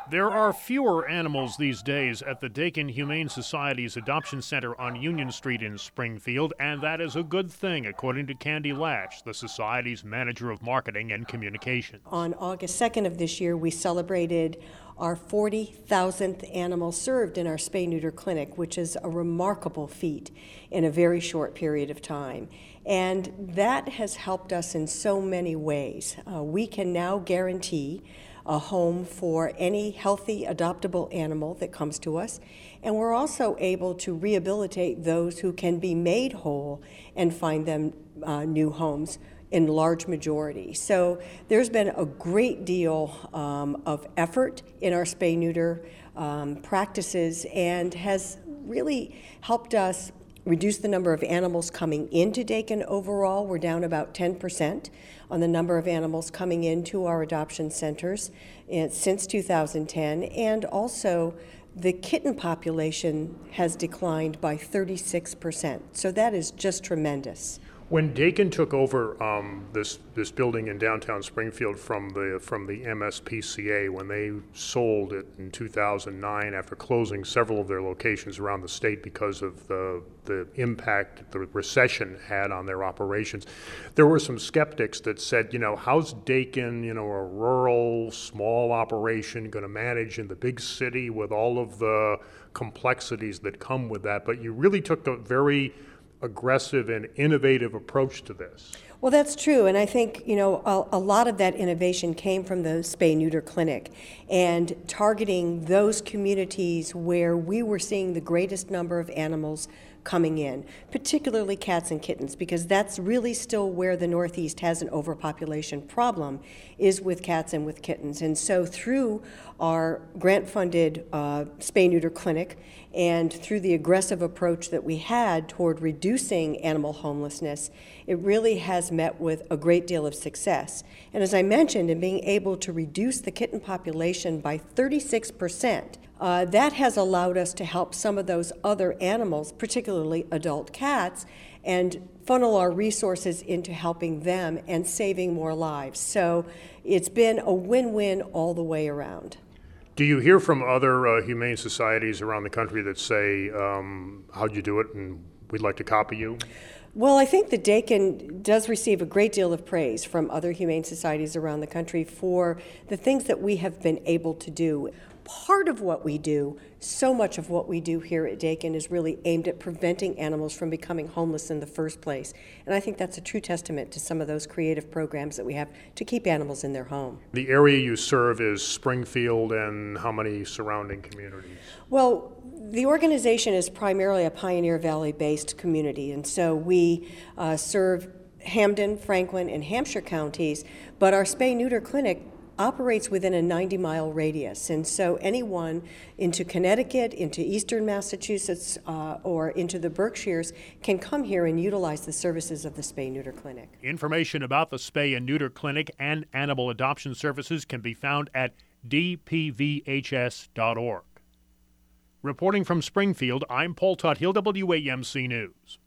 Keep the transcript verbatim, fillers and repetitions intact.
There are fewer animals these days at the Dakin Humane Society's Adoption Center on Union Street in Springfield, and that is a good thing, according to Candy Lash, the Society's Manager of Marketing and Communications. On August second of this year, we celebrated our forty thousandth animal served in our spay-neuter clinic, which is a remarkable feat in a very short period of time. And that has helped us in so many ways. Uh, we can now guarantee a home for any healthy adoptable animal that comes to us, and we're also able to rehabilitate those who can be made whole and find them uh, new homes in large majority. So there's been a great deal um, of effort in our spay-neuter um, practices and has really helped us reduce the number of animals coming into Dakin overall. We're down about ten percent on the number of animals coming into our adoption centers since two thousand ten, and also the kitten population has declined by thirty-six percent. So that is just tremendous. When Dakin took over um, this this building in downtown Springfield from the from the M S P C A, when they sold it in two thousand nine after closing several of their locations around the state because of the the impact the recession had on their operations, there were some skeptics that said, you know, how's Dakin, you know, a rural small operation, going to manage in the big city with all of the complexities that come with that? But you really took a very aggressive and innovative approach to this. Well, that's true, and I think, you know, a, a lot of that innovation came from the spay-neuter clinic and targeting those communities where we were seeing the greatest number of animals coming in, particularly cats and kittens, because that's really still where the Northeast has an overpopulation problem, is with cats and with kittens. And so through our grant-funded uh, spay-neuter clinic and through the aggressive approach that we had toward reducing animal homelessness, it really has met with a great deal of success. And as I mentioned, in being able to reduce the kitten population by thirty-six percent, uh, that has allowed us to help some of those other animals, particularly adult cats, and funnel our resources into helping them and saving more lives. So it's been a win-win all the way around. Do you hear from other uh, humane societies around the country that say, um, how'd you do it, and we'd like to copy you? Well, I think that Dakin does receive a great deal of praise from other humane societies around the country for the things that we have been able to do. Part of what we do, so much of what we do here at Dakin is really aimed at preventing animals from becoming homeless in the first place. And I think that's a true testament to some of those creative programs that we have to keep animals in their home. The area you serve is Springfield and how many surrounding communities? Well, the organization is primarily a Pioneer Valley-based community, and so we uh, serve Hampden, Franklin, and Hampshire counties, but our spay-neuter clinic operates within a ninety mile radius, and so anyone into Connecticut, into eastern Massachusetts, uh, or into the Berkshires can come here and utilize the services of the spay-neuter clinic. Information about the spay and neuter clinic and animal adoption services can be found at d p v h s dot org. Reporting from Springfield, I'm Paul Tuthill, W A M C News.